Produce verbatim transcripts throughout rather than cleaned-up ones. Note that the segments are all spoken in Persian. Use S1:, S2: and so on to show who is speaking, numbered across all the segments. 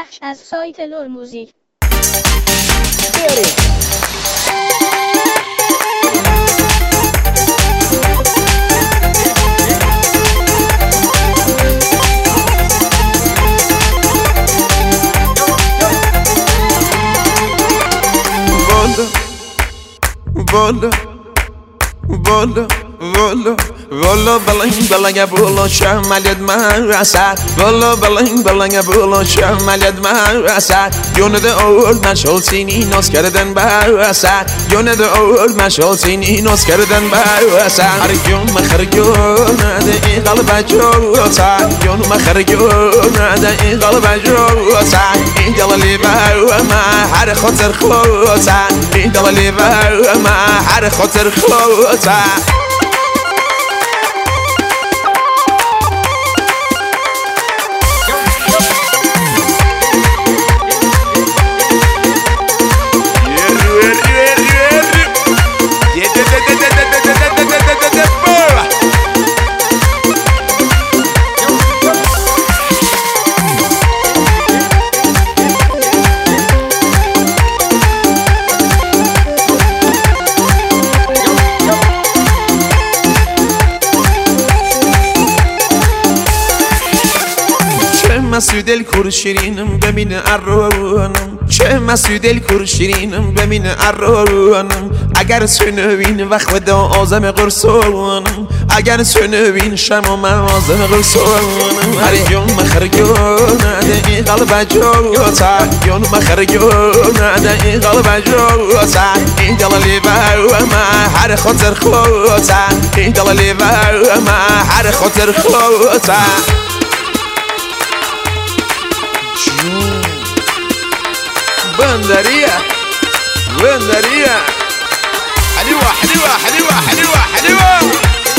S1: بخش از سایت لور موزیک.
S2: والا والا والا والا بلنگ بلنگ بولا شمالت مرسد والا بلنگ بلنگ بولا شمالت مرسد یونده اول مشغول سینی ناز کردن برسد یونده اول مشغول سینی ناز کردن برسد هر یوم مخرجون نده این قلب جوتن یوم مخرجون نده این قلب جوتن این دلی بر ما هر خاطر خلوتن این دلی بر ما هر خاطر خلوتن مسعود الکور شیرینم ببین ارانم چه مسعود الکور شیرینم ببین ارانم اگر سنوین وقت خدا آزم قرصانم اگر سنوین شما من آزم قرصانم هر یوم مخرجون نده این قلب جوتا یوم مخرجون نده این قلب جوتا این دلالی بر ما هر خاطر خلوتا این دلالی بر ما هر خاطر خلوتا بندرية بندرية حلوة حلوة حلوة حلوة حلوة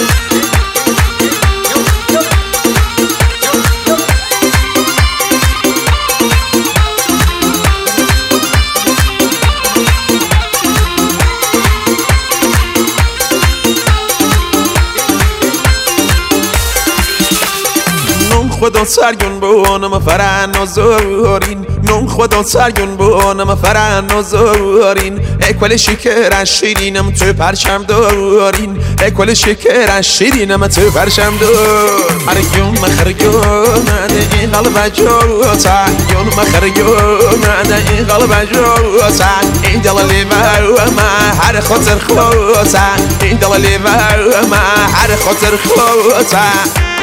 S2: خدا سرگون بونم فرن و زورین نون خدا سرگون بونم فرن و زورین اکول شکر شیرینم تو پرچم دارین اکول شکر شیرینم تو پرچم دار هر یوم مخرجون نده این قلب جوتا یوم مخرجون نده این قلب جوتا این دلالی بر ما هر خاطر خلوتا این دلالی بر ما هر خاطر خلوتا